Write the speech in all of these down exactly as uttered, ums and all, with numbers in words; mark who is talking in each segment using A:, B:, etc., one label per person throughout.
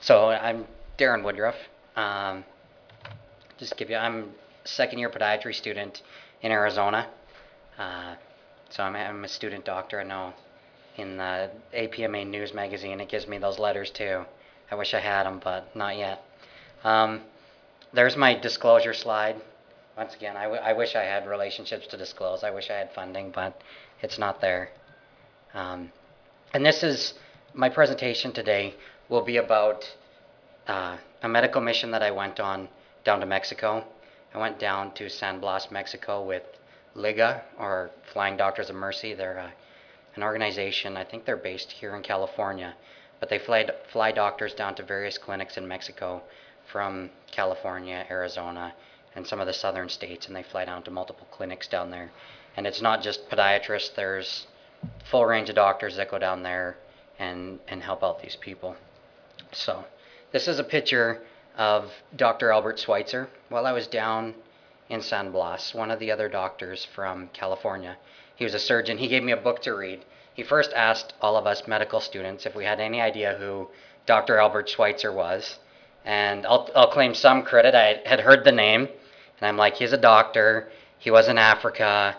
A: So I'm Darren Woodruff. Um, just give you, I'm a second year podiatry student in Arizona. Uh, so I'm, I'm a student doctor. I know in the A P M A News magazine it gives me those letters too. I wish I had them, but not yet. Um, there's my disclosure slide. Once again, I, w- I wish I had relationships to disclose. I wish I had funding, but it's not there. Um, and this is my presentation today will be about uh, a medical mission that I went on down to Mexico. I went down to San Blas, Mexico with Liga, or Flying Doctors of Mercy. They're uh, an organization, I think they're based here in California, but they fly, fly doctors down to various clinics in Mexico from California, Arizona, and some of the southern states, and they fly down to multiple clinics down there. And it's not just podiatrists, there's full range of doctors that go down there and, and help out these people. So this is a picture of Doctor Albert Schweitzer while I was down in San Blas, one of the other doctors from California. He was a surgeon. He gave me a book to read. He first asked all of us medical students if we had any idea who Doctor Albert Schweitzer was. And I'll, I'll claim some credit. I had heard the name, and I'm like, he's a doctor. He was in Africa,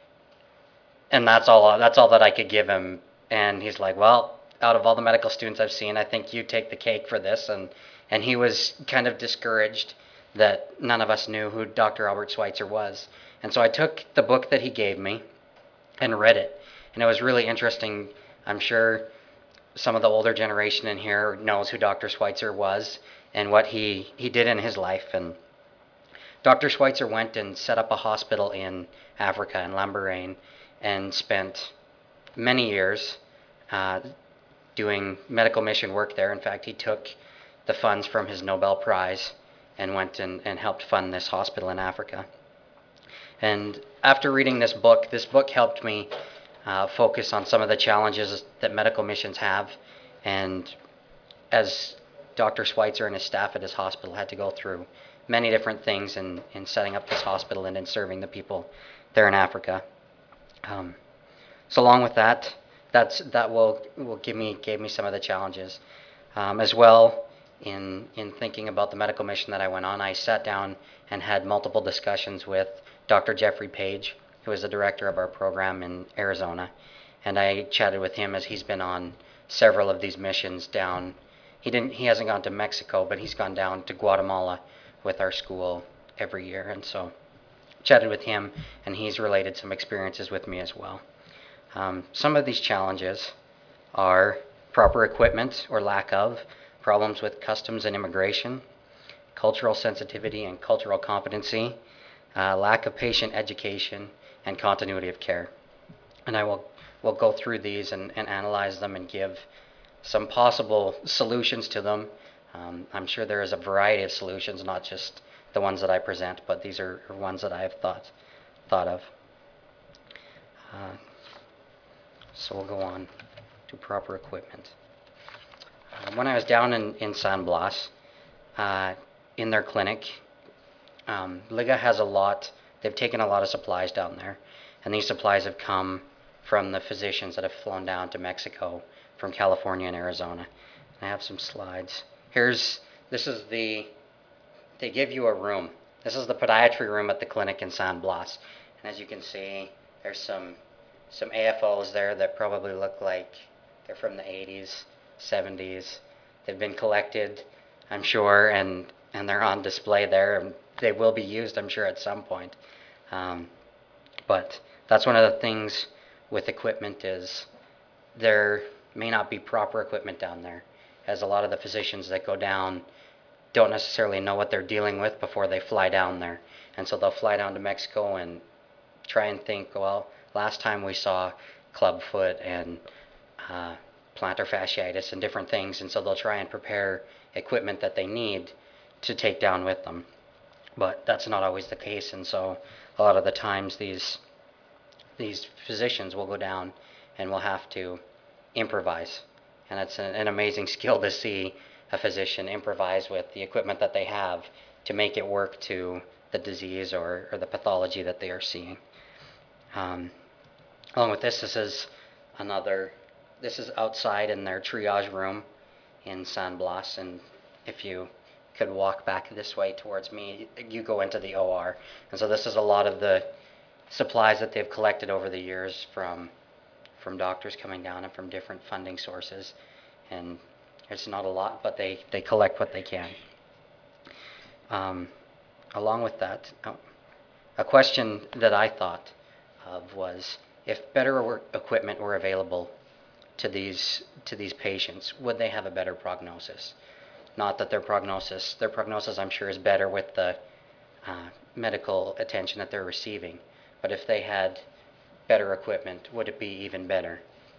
A: and that's all. That's all that I could give him. And he's like, well, out of all the medical students I've seen, I think you take the cake for this. And and he was kind of discouraged that none of us knew who Doctor Albert Schweitzer was. And so I took the book that he gave me and read it, and it was really interesting. I'm sure some of the older generation in here knows who Doctor Schweitzer was and what he he did in his life. And Doctor Schweitzer went and set up a hospital in Africa, in Lambaréné, and spent many years uh, doing medical mission work there. In fact, he took the funds from his Nobel Prize and went and, and helped fund this hospital in Africa. And after reading this book, this book helped me uh, focus on some of the challenges that medical missions have. And as Doctor Schweitzer and his staff at his hospital had to go through many different things in, in setting up this hospital and in serving the people there in Africa. Um, so along with that, that's that will will give me gave me some of the challenges, um, as well. In in thinking about the medical mission that I went on, I sat down and had multiple discussions with Doctor Jeffrey Page, who is the director of our program in Arizona, and I chatted with him as he's been on several of these missions down. He didn't. He hasn't gone to Mexico, but he's gone down to Guatemala with our school every year, and so chatted with him, and he's related some experiences with me as well. Um, some of these challenges are proper equipment or lack of, problems with customs and immigration, cultural sensitivity and cultural competency, uh, lack of patient education, and continuity of care. And I will will go through these and, and analyze them and give some possible solutions to them. Um, I'm sure there is a variety of solutions, not just the ones that I present, but these are, are ones that I have thought thought of. Uh, so we'll go on to proper equipment. Uh, when I was down in, in San Blas, uh, in their clinic, um, Liga has a lot, they've taken a lot of supplies down there, and these supplies have come from the physicians that have flown down to Mexico from California and Arizona. And I have some slides. Here's, this is the, they give you a room. This is the podiatry room at the clinic in San Blas. And as you can see, there's some some A F Os there that probably look like they're from the eighties, seventies. They've been collected, I'm sure, and, and they're on display there. And they will be used, I'm sure, at some point. Um, but that's one of the things with equipment is there may not be proper equipment down there, as a lot of the physicians that go down don't necessarily know what they're dealing with before they fly down there. And so they'll fly down to Mexico and try and think, well, last time we saw clubfoot and uh, plantar fasciitis and different things, and so they'll try and prepare equipment that they need to take down with them. But that's not always the case, and so a lot of the times these these physicians will go down and will have to improvise. And it's an, an amazing skill to see a physician improvise with the equipment that they have to make it work to the disease or, or the pathology that they are seeing. Um, along with this, this is another, this is outside in their triage room in San Blas, and if you could walk back this way towards me, you go into the O R. And so this is a lot of the supplies that they've collected over the years from from doctors coming down and from different funding sources. And it's not a lot, but they, they collect what they can. Um, along with that, oh, a question that I thought of was, if better equipment were available to these to these patients, would they have a better prognosis? Not that their prognosis, their prognosis I'm sure is better with the uh, medical attention that they're receiving, but if they had better equipment, would it be even better?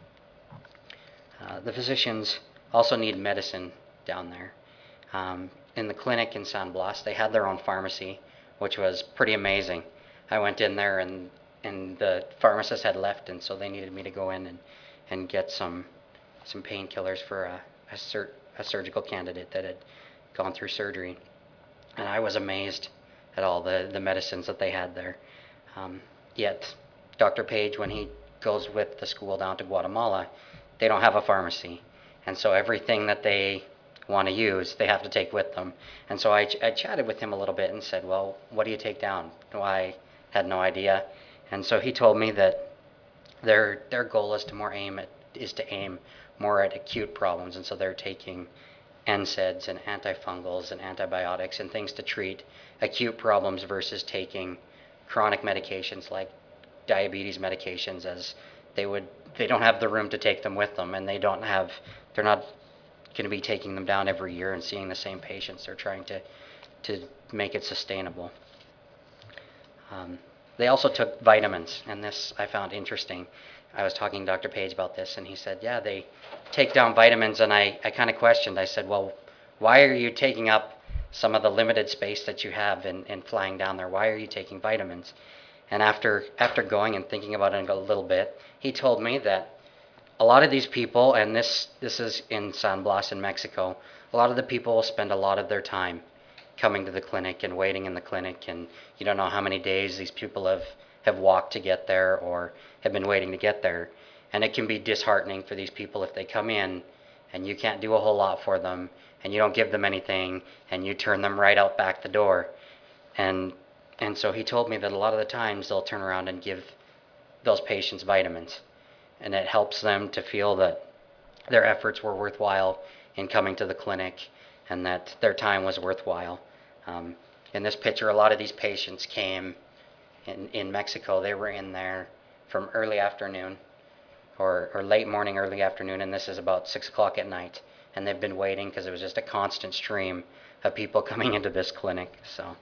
A: Uh, the physicians also need medicine down there. Um, in the clinic in San Blas, they had their own pharmacy, which was pretty amazing. I went in there and and the pharmacist had left, and so they needed me to go in and, and get some some painkillers for a, a, sur- a surgical candidate that had gone through surgery. And I was amazed at all the, the medicines that they had there. Um, yet, Doctor Page, when he goes with the school down to Guatemala, they don't have a pharmacy. And so everything that they want to use, they have to take with them. And so I, ch- I chatted with him a little bit and said, well, what do you take down? Well, I had no idea. And so he told me that their their goal is to more aim at, is to aim more at acute problems. And so they're taking N SAIDs and antifungals and antibiotics and things to treat acute problems versus taking chronic medications like diabetes medications, as they would they don't have the room to take them with them, and they don't have they're not going to be taking them down every year and seeing the same patients. They're trying to to make it sustainable. Um, they also took vitamins, and this I found interesting. I was talking to Doctor Page about this, and he said, yeah, they take down vitamins, and I, I kind of questioned. I said, well, why are you taking up some of the limited space that you have in, in flying down there? Why are you taking vitamins? And after after going and thinking about it a little bit, he told me that a lot of these people, and this this is in San Blas in Mexico, a lot of the people will spend a lot of their time coming to the clinic and waiting in the clinic, and you don't know how many days these people have, have walked to get there or have been waiting to get there. And it can be disheartening for these people if they come in and you can't do a whole lot for them and you don't give them anything and you turn them right out back the door. And and so he told me that a lot of the times they'll turn around and give those patients vitamins, and it helps them to feel that their efforts were worthwhile in coming to the clinic and that their time was worthwhile. Um, in this picture, a lot of these patients came in, in Mexico. They were in there from early afternoon or, or late morning, early afternoon, and this is about six o'clock at night. And they've been waiting because it was just a constant stream of people coming into this clinic. So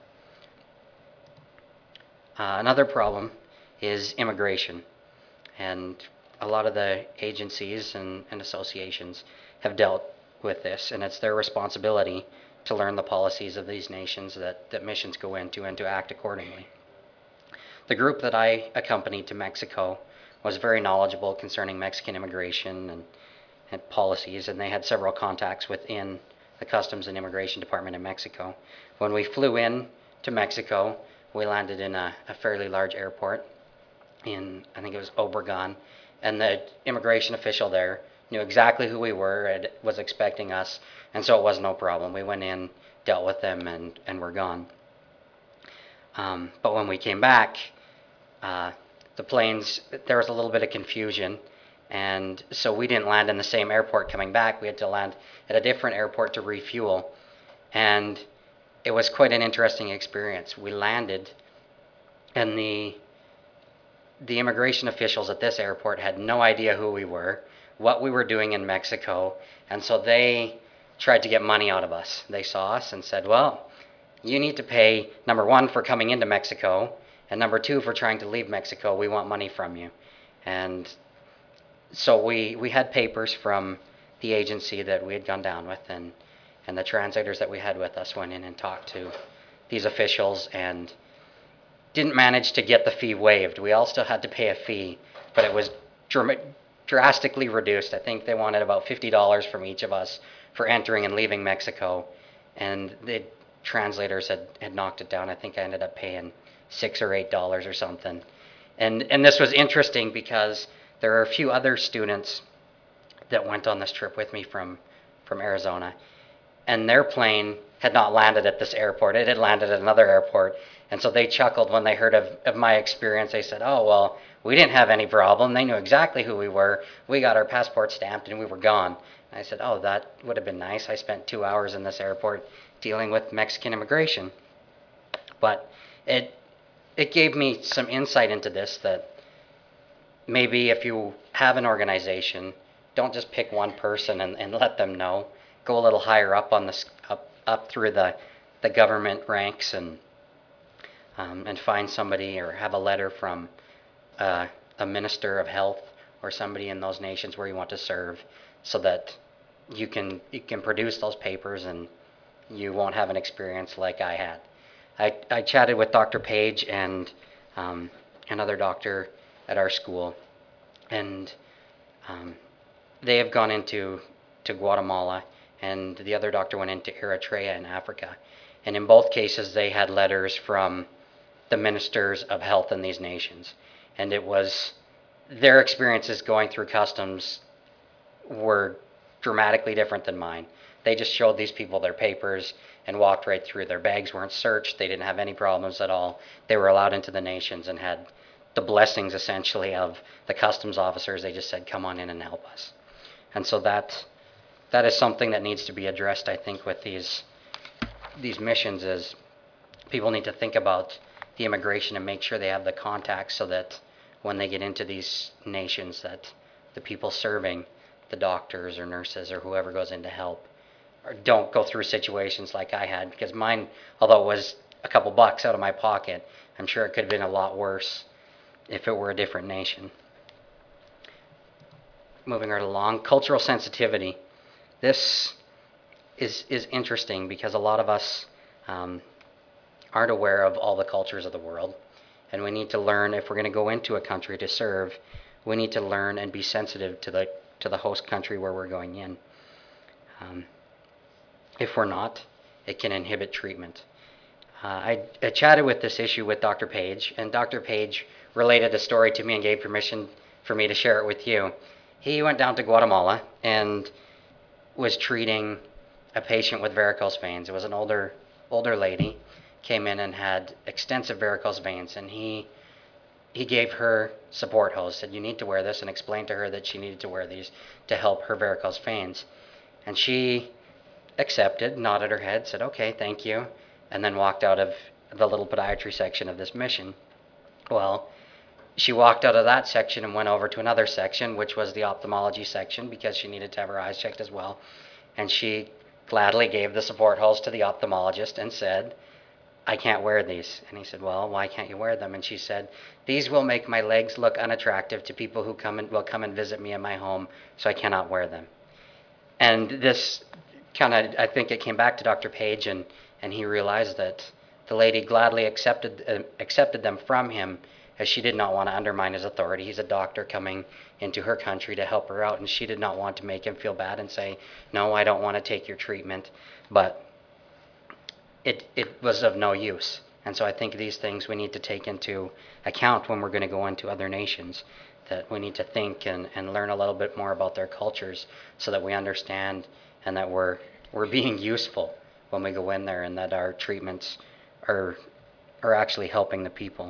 A: uh, another problem is immigration. And a lot of the agencies and, and associations have dealt with this, and it's their responsibility to learn the policies of these nations that, that missions go into and to act accordingly. The group that I accompanied to Mexico was very knowledgeable concerning Mexican immigration and, and policies, and they had several contacts within the Customs and Immigration Department in Mexico. When we flew in to Mexico, we landed in a, a fairly large airport in, I think it was Obregon, and the immigration official there knew exactly who we were and was expecting us, and so it was no problem. We went in, dealt with them, and, and were gone. Um, but when we came back, uh, the planes, there was a little bit of confusion, and so we didn't land in the same airport coming back. We had to land at a different airport to refuel, and it was quite an interesting experience. We landed, and the the immigration officials at this airport had no idea who we were, what we were doing in Mexico, and so they tried to get money out of us. They saw us and said, well, you need to pay, number one, for coming into Mexico, and number two, for trying to leave Mexico. We want money from you. And so we, we had papers from the agency that we had gone down with, and, and the translators that we had with us went in and talked to these officials and didn't manage to get the fee waived. We all still had to pay a fee, but it was dr- drastically reduced. I think they wanted about fifty dollars from each of us for entering and leaving Mexico, and the translators had, had knocked it down. I think I ended up paying six or eight dollars or something. And and this was interesting because there are a few other students that went on this trip with me from, from Arizona, and their plane had not landed at this airport. It had landed at another airport. And so they chuckled when they heard of, of my experience. They said, oh, well, we didn't have any problem. They knew exactly who we were. We got our passport stamped and we were gone. And I said, oh, that would have been nice. I spent two hours in this airport dealing with Mexican immigration. But it, it gave me some insight into this, that maybe if you have an organization, don't just pick one person and, and let them know. Go a little higher up on the up up through the the government ranks and um, and find somebody, or have a letter from uh, a minister of health or somebody in those nations where you want to serve, so that you can you can produce those papers and you won't have an experience like I had. I, I chatted with Doctor Page and um, another doctor at our school, and um, they have gone into to Guatemala, and the other doctor went into Eritrea in Africa. And in both cases, they had letters from the ministers of health in these nations. And it was their experiences going through customs were dramatically different than mine. They just showed these people their papers and walked right through. Their bags weren't searched. They didn't have any problems at all. They were allowed into the nations and had the blessings, essentially, of the customs officers. They just said, come on in and help us. And so that that is something that needs to be addressed, I think, with these these missions. Is people need to think about the immigration and make sure they have the contacts, so that when they get into these nations, that the people serving, the doctors or nurses or whoever goes in to help, or don't go through situations like I had. Because mine, although it was a couple bucks out of my pocket, I'm sure it could have been a lot worse if it were a different nation. Moving right along, cultural sensitivity. This is is interesting because a lot of us um, aren't aware of all the cultures of the world, and we need to learn, if we're going to go into a country to serve, we need to learn and be sensitive to the to the host country where we're going in. Um, if we're not, it can inhibit treatment. Uh, I, I chatted with this issue with Doctor Page, and Doctor Page related a story to me and gave permission for me to share it with you. He went down to Guatemala and was treating a patient with varicose veins. It was an older older lady, came in and had extensive varicose veins, and he he gave her support hose, said, you need to wear this, and explained to her that she needed to wear these to help her varicose veins. And she accepted, nodded her head, said, okay, thank you, and then walked out of the little podiatry section of this mission. Well, she walked out of that section and went over to another section, which was the ophthalmology section, because she needed to have her eyes checked as well. And she gladly gave the support hose to the ophthalmologist and said, I can't wear these. And he said, well, why can't you wear them? And she said, these will make my legs look unattractive to people who come and will come and visit me in my home, so I cannot wear them. And this kind of, I think it came back to Doctor Page, and, and he realized that the lady gladly accepted uh, accepted them from him, as she did not want to undermine his authority. He's a doctor coming into her country to help her out, and she did not want to make him feel bad and say, no, I don't want to take your treatment. But it it was of no use. And so I think these things we need to take into account when we're going to go into other nations, that we need to think and, and learn a little bit more about their cultures, so that we understand and that we're we're being useful when we go in there, and that our treatments are are actually helping the people.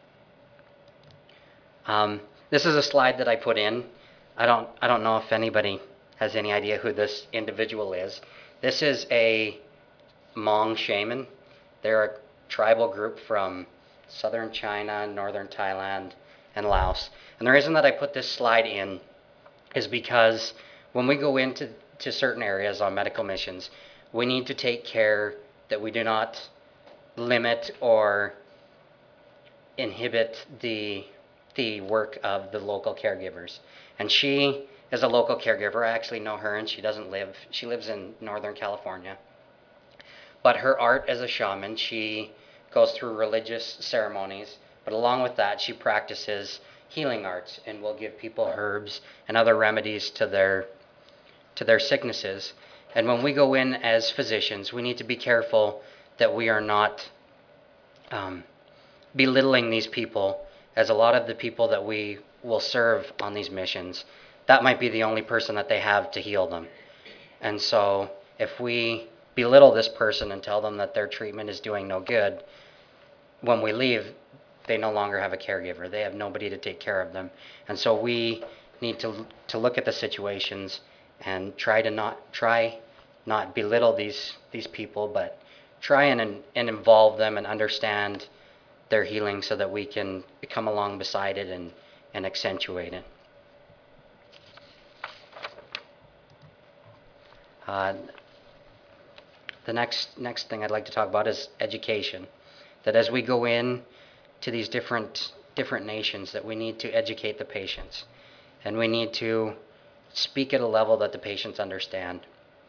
A: Um, this is a slide that I put in. I don't I don't know if anybody has any idea who this individual is. This is a Hmong shaman. They're a tribal group from southern China, northern Thailand, and Laos. And the reason that I put this slide in is because when we go into to certain areas on medical missions, we need to take care that we do not limit or inhibit the the work of the local caregivers. And she is a local caregiver. I actually know her, and she doesn't live, she lives in Northern California. But her art as a shaman, she goes through religious ceremonies, but along with that, she practices healing arts and will give people herbs and other remedies to their to their sicknesses. And when we go in as physicians, we need to be careful that we are not um, belittling these people, as a lot of the people that we will serve on these missions, that might be the only person that they have to heal them. And so if we belittle this person and tell them that their treatment is doing no good, when we leave, they no longer have a caregiver. They have nobody to take care of them. And so we need to to look at the situations and try to not try not belittle these these people, but try and and involve them and understand their healing so that we can come along beside it and, and accentuate it. Uh, the next next thing I'd like to talk about is education. That as we go in to these different different nations, that we need to educate the patients, and we need to speak at a level that the patients understand.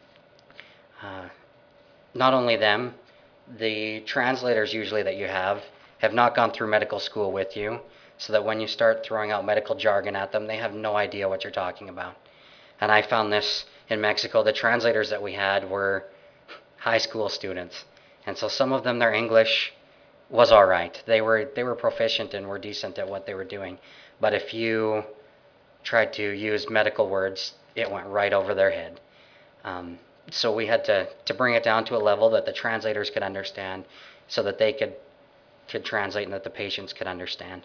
A: Uh, not only them, the translators usually that you have have not gone through medical school with you, so that when you start throwing out medical jargon at them, they have no idea what you're talking about. And I found this in Mexico. The translators that we had were high school students, and so some of them, their English was all right. They were they were proficient and were decent at what they were doing. But if you tried to use medical words, it went right over their head. Um, so we had to, to bring it down to a level that the translators could understand, so that they could could translate and that the patients could understand.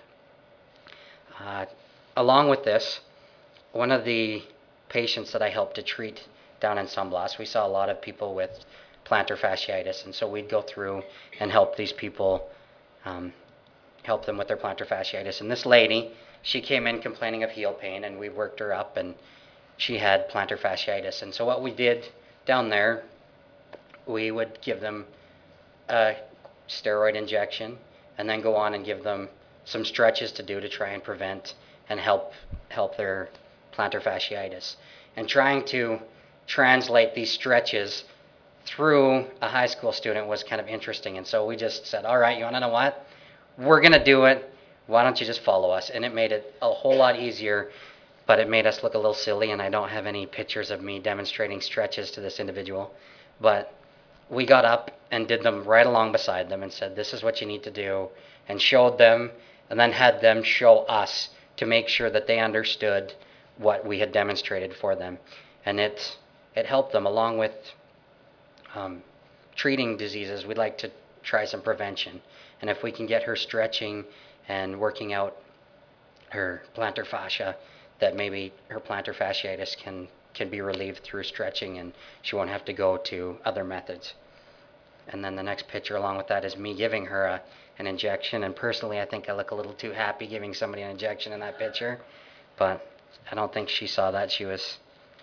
A: Uh, along with this, one of the patients that I helped to treat down in San Blas, we saw a lot of people with plantar fasciitis, and so we'd go through and help these people, um, help them with their plantar fasciitis. And this lady, she came in complaining of heel pain, and we worked her up, and she had plantar fasciitis. And so what we did down there, we would give them a steroid injection, and then go on and give them some stretches to do to try and prevent and help help their plantar fasciitis. And trying to translate these stretches through a high school student was kind of interesting. And so we just said, all right, you want to know what? We're going to do it. Why don't you just follow us? And it made it a whole lot easier, but it made us look a little silly, and I don't have any pictures of me demonstrating stretches to this individual. But we got up and did them right along beside them and said, this is what you need to do, and showed them, and then had them show us to make sure that they understood what we had demonstrated for them. And it it helped them, along with um, treating diseases. We'd like to try some prevention. And if we can get her stretching and working out her plantar fascia, that maybe her plantar fasciitis can, can be relieved through stretching, and she won't have to go to other methods. And then the next picture along with that is me giving her a, an injection. And personally, I think I look a little too happy giving somebody an injection in that picture. But I don't think she saw that. She was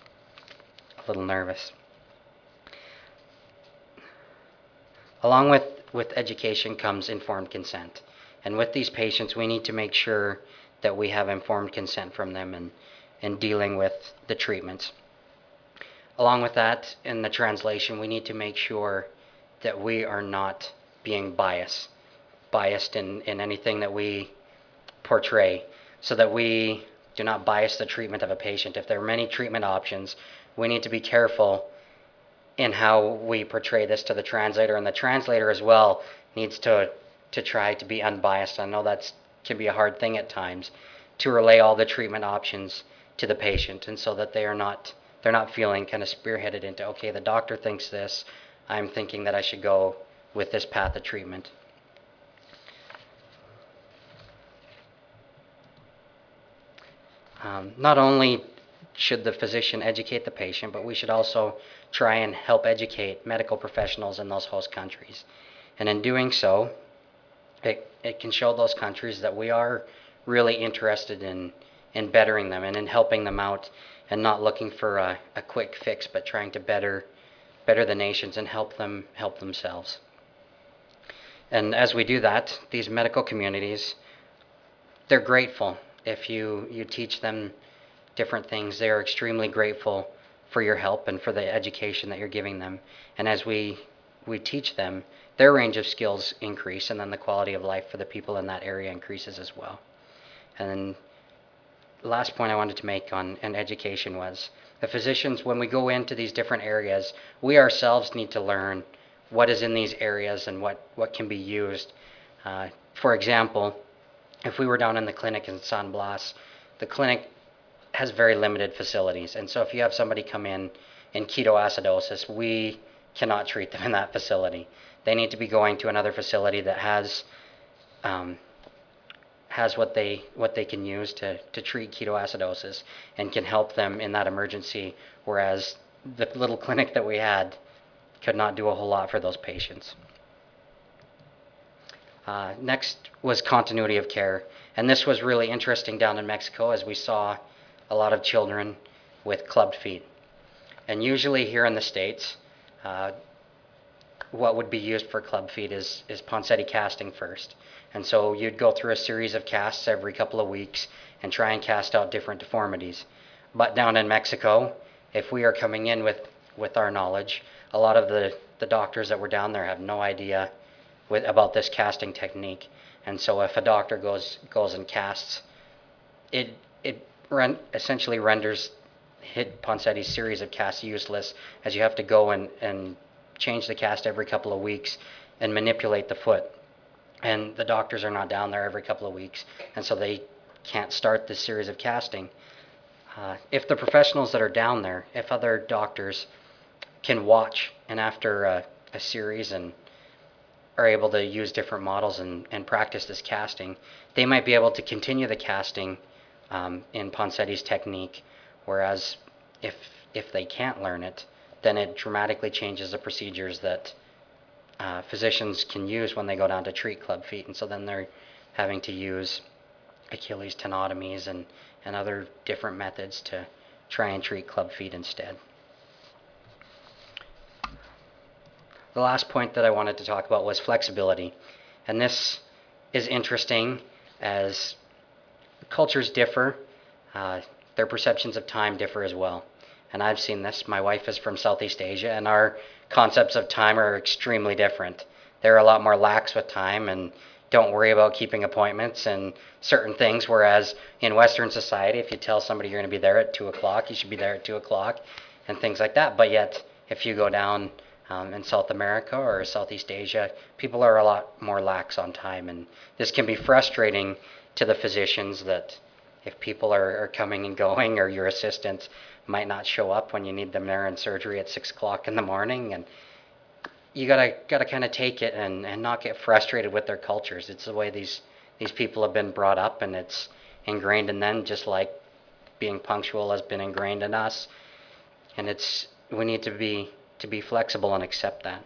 A: a little nervous. Along with, with education comes informed consent. And with these patients, we need to make sure that we have informed consent from them in, in dealing with the treatments. Along with that, in the translation, we need to make sure that we are not being biased, biased in, in anything that we portray, so that we do not bias the treatment of a patient. If there are many treatment options, we need to be careful in how we portray this to the translator, and the translator as well needs to to try to be unbiased. I know that can be a hard thing at times, to relay all the treatment options to the patient, and so that they are not they're not feeling kind of spearheaded into, okay, the doctor thinks this, I'm thinking that I should go with this path of treatment. Um, not only should the physician educate the patient, but we should also try and help educate medical professionals in those host countries. And in doing so, it, it can show those countries that we are really interested in, in bettering them and in helping them out, and not looking for a, a quick fix, but trying to better better the nations and help them help themselves. And as we do that, these medical communities, they're grateful. If you, you teach them different things, they are extremely grateful for your help and for the education that you're giving them. And as we we teach them, their range of skills increase, and then the quality of life for the people in that area increases as well. And then the last point I wanted to make on, on education was, the physicians, when we go into these different areas, we ourselves need to learn what is in these areas and what, what can be used. Uh, for example, if we were down in the clinic in San Blas, the clinic has very limited facilities. And so if you have somebody come in in ketoacidosis, we cannot treat them in that facility. They need to be going to another facility that has um, has what they what they can use to, to treat ketoacidosis and can help them in that emergency, whereas the little clinic that we had could not do a whole lot for those patients. Uh, next was continuity of care, and this was really interesting down in Mexico as we saw a lot of children with clubbed feet. And usually here in the States, uh, what would be used for club feet is, is Ponseti casting first. And so you'd go through a series of casts every couple of weeks and try and cast out different deformities. But down in Mexico, if we are coming in with, with our knowledge, a lot of the, the doctors that were down there have no idea with, about this casting technique. And so if a doctor goes goes and casts, it it ren- essentially renders hit Ponseti's series of casts useless, as you have to go and, and change the cast every couple of weeks and manipulate the foot. And the doctors are not down there every couple of weeks, and so they can't start this series of casting. Uh, if the professionals that are down there, if other doctors can watch and after a, a series and are able to use different models and, and practice this casting, they might be able to continue the casting um, in Ponseti's technique, whereas if if they can't learn it, then it dramatically changes the procedures that uh, physicians can use when they go down to treat club feet. And so then they're having to use Achilles tenotomies and, and other different methods to try and treat club feet instead. The last point that I wanted to talk about was flexibility. And this is interesting as cultures differ. Uh, their perceptions of time differ as well. And I've seen this. My wife is from Southeast Asia, and our concepts of time are extremely different. They're a lot more lax with time and don't worry about keeping appointments and certain things, whereas in Western society, if you tell somebody you're going to be there at two o'clock, you should be there at two o'clock and things like that. But yet, if you go down um, in South America or Southeast Asia, people are a lot more lax on time. And this can be frustrating to the physicians that if people are, are coming and going, or your assistants might not show up when you need them there in surgery at six o'clock in the morning, and you gotta gotta kind of take it and, and not get frustrated with their cultures. It's the way these these people have been brought up, and it's ingrained in them, just like being punctual has been ingrained in us. And it's we need to be to be flexible and accept that.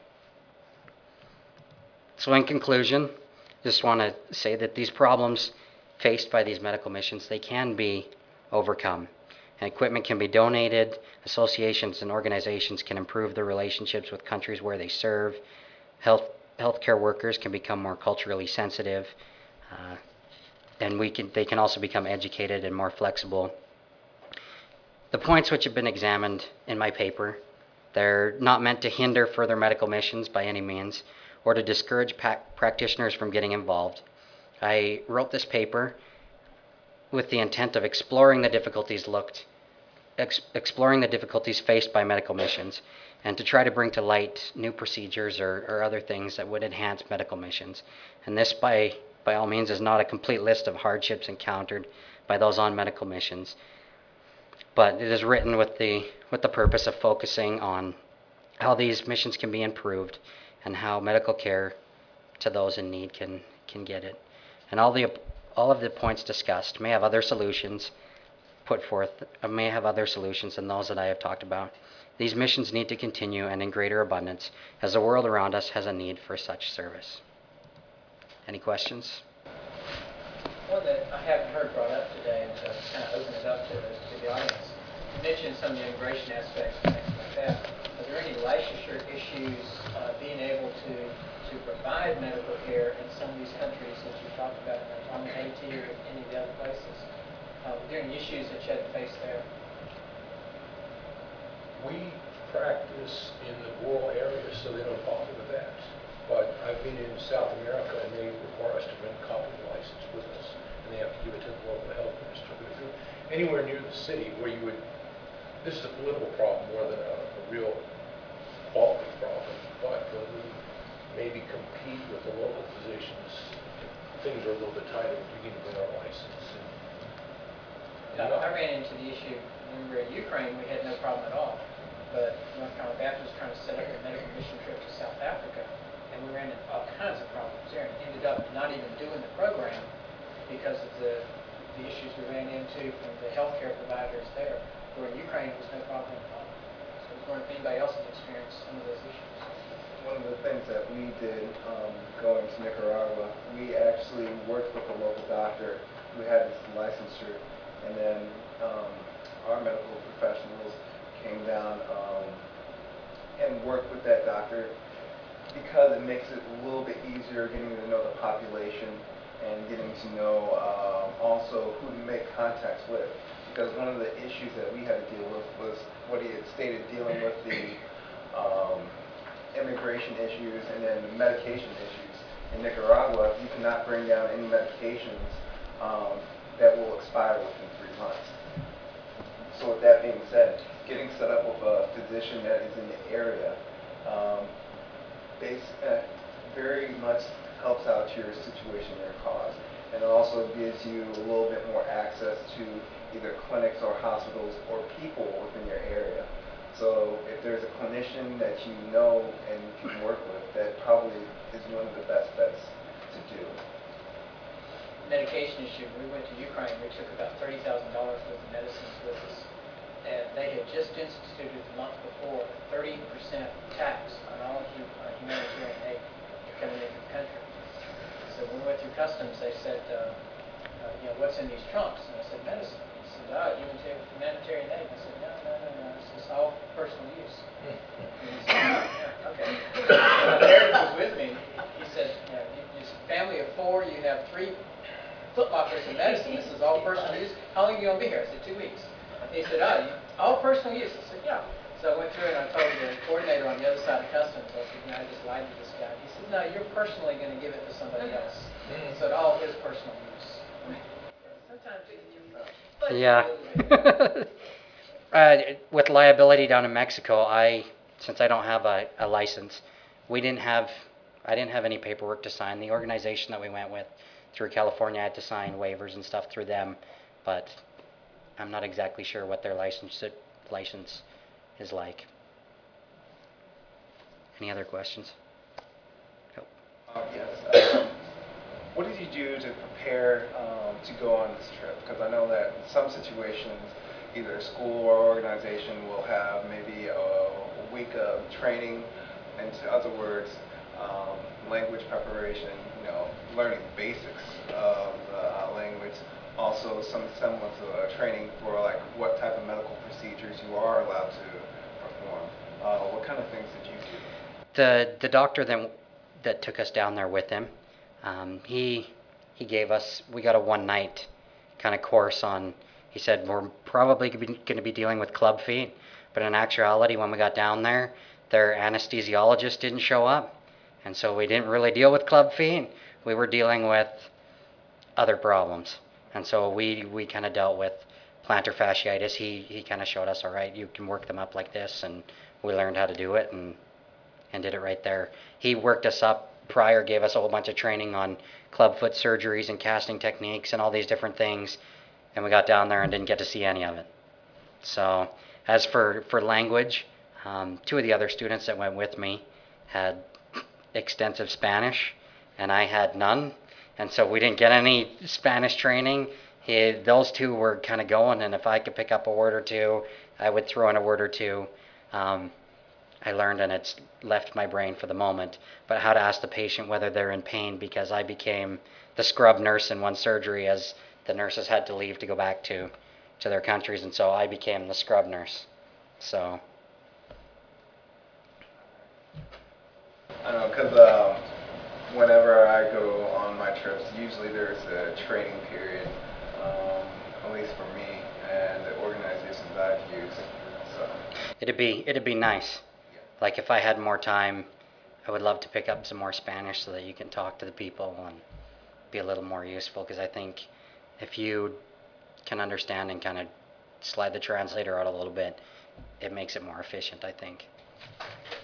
A: So in conclusion, just want to say that these problems faced by these medical missions, they can be overcome. And equipment can be donated, associations and organizations can improve their relationships with countries where they serve, health healthcare workers can become more culturally sensitive, uh, and we can they can also become educated and more flexible. The points which have been examined in my paper, they're not meant to hinder further medical missions by any means, or to discourage pa- practitioners from getting involved. I wrote this paper with the intent of exploring the difficulties looked, ex- exploring the difficulties faced by medical missions, and to try to bring to light new procedures or, or other things that would enhance medical missions. And this, by by all means, is not a complete list of hardships encountered by those on medical missions, but it is written with the with the purpose of focusing on how these missions can be improved and how medical care to those in need can can get it. And all the all of the points discussed may have other solutions put forth, uh, may have other solutions than those that I have talked about. These missions need to continue and in greater abundance, as the world around us has a need for such service. Any questions?
B: One that I haven't heard brought up today, and so kind of open it up to the, to the audience. You mentioned some of the immigration aspects and things like that. Are there any licensure issues uh, being able to to provide medical care in some of these countries that you talked about, in Haiti or any of the other places? Uh, are there any issues that you had to face there?
C: We practice in the rural areas, so they don't bother with that. But I've been in South America, and they require us to bring a copy of the license with us, and they have to give it to the local health minister. But if you're anywhere near the city where you would, this is a political problem more than a, a real quality problem, but when we maybe compete with the local physicians, things are a little bit tighter, we need to bring our license. And,
B: Uh, I ran into the issue when we were in Ukraine. We had no problem at all. but North Carolina Baptist was trying to set up a medical mission trip to South Africa, and we ran into all kinds of problems there, and ended up not even doing the program because of the, the issues we ran into from the healthcare providers there, where in Ukraine it was no problem at all. So I was wondering if anybody else has experienced some of those issues.
D: One of the things that we did um, going to Nicaragua, we actually worked with a local doctor who had his licensure, and then um, our medical professionals came down um, and worked with that doctor because it makes it a little bit easier getting to know the population and getting to know um, also who to make contacts with. Because one of the issues that we had to deal with was what he had stated, dealing with the um, immigration issues and then the medication issues. In Nicaragua, you cannot bring down any medications um, that will expire within three months. So with that being said, getting set up with a physician that is in the area um, base, uh, very much helps out your situation, your cause. And it also gives you a little bit more access to either clinics or hospitals or people within your area. So if there's a clinician that you know and can work with, that probably is one of the best bets to do.
B: Medication issue, we went to Ukraine, we took about thirty thousand dollars worth of medicines with us. And they had just instituted the month before a thirty percent tax on all hu uh, humanitarian aid coming into the country. So when we went through customs, they said, uh, uh, you know, what's in these trunks? And I said, medicine. He said, oh, humanitarian aid. And I said, no, no, no, no, it's just all personal use. And he said, yeah, okay. So Eric was with me. He said, you know, you're a family of four, you have three Foot Lockers of medicine. This is all personal use. How long are you going to be here? I said, two weeks. He said, oh, you, all personal use. I said, yeah. So I went through and I told the coordinator on the other side of customs, I said, you know, I just lied to this guy. He said, no, you're personally going to give it to somebody else. So it all is personal use. Sometimes it can be
A: Yeah. uh, with liability down in Mexico, I, since I don't have a, a license, we didn't have, I didn't have any paperwork to sign. The organization that we went with through California, I had to sign waivers and stuff through them, but I'm not exactly sure what their license license is like. Any other questions? Oh.
D: Um, yes. Um, what did you do to prepare um, to go on this trip? Because I know that in some situations, either a school or organization will have maybe a, a week of training, and in other words, um, language preparation, you know, learning basics of uh, language. Also some semblance of a training for like what type of medical procedures you are allowed to perform. Uh, what kind of things did you do?
A: The the doctor that that took us down there with him, um, he he gave us, we got a one night kind of course on. He said we're probably going to be dealing with club feet, but in actuality, when we got down there, their anesthesiologist didn't show up, and so we didn't really deal with club feet. We were dealing with other problems. And so we, we kind of dealt with plantar fasciitis. He, he kind of showed us, all right, you can work them up like this, and we learned how to do it and, and did it right there. He worked us up prior, gave us a whole bunch of training on clubfoot surgeries and casting techniques and all these different things, and we got down there and didn't get to see any of it. So as for, for language, um, two of the other students that went with me had extensive Spanish, and I had none. And so we didn't get any Spanish training. He, those two were kind of going, and if I could pick up a word or two, I would throw in a word or two. Um, I learned, and it's left my brain for the moment, but how to ask the patient whether they're in pain, because I became the scrub nurse in one surgery as the nurses had to leave to go back to, to their countries, and so I became the scrub nurse. So.
D: I know, because um, whenever I go on my trips, usually there's a training period, um, at least for me and the organizations I've used. So
A: It'd be it'd be nice. Like if I had more time, I would love to pick up some more Spanish so that you can talk to the people and be a little more useful. Because I think if you can understand and kind of slide the translator out a little bit, it makes it more efficient, I think.